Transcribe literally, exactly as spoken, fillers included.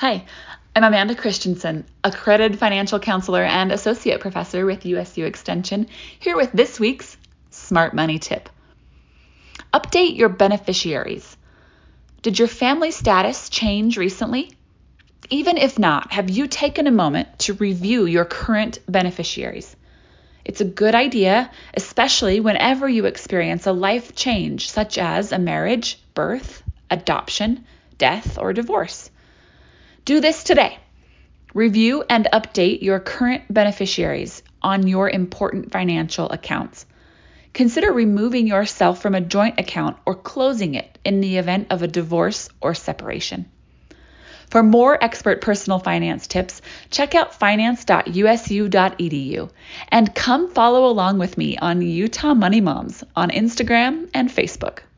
Hi, I'm Amanda Christensen, accredited financial counselor and associate professor with U S U Extension, here with this week's Smart Money Tip. Update your beneficiaries. Did your family status change recently? Even if not, have you taken a moment to review your current beneficiaries? It's a good idea, especially whenever you experience a life change such as a marriage, birth, adoption, death, or divorce. Do this today. Review and update your current beneficiaries on your important financial accounts. Consider removing yourself from a joint account or closing it in the event of a divorce or separation. For more expert personal finance tips, check out finance dot U S U dot E D U and come follow along with me on Utah Money Moms on Instagram and Facebook.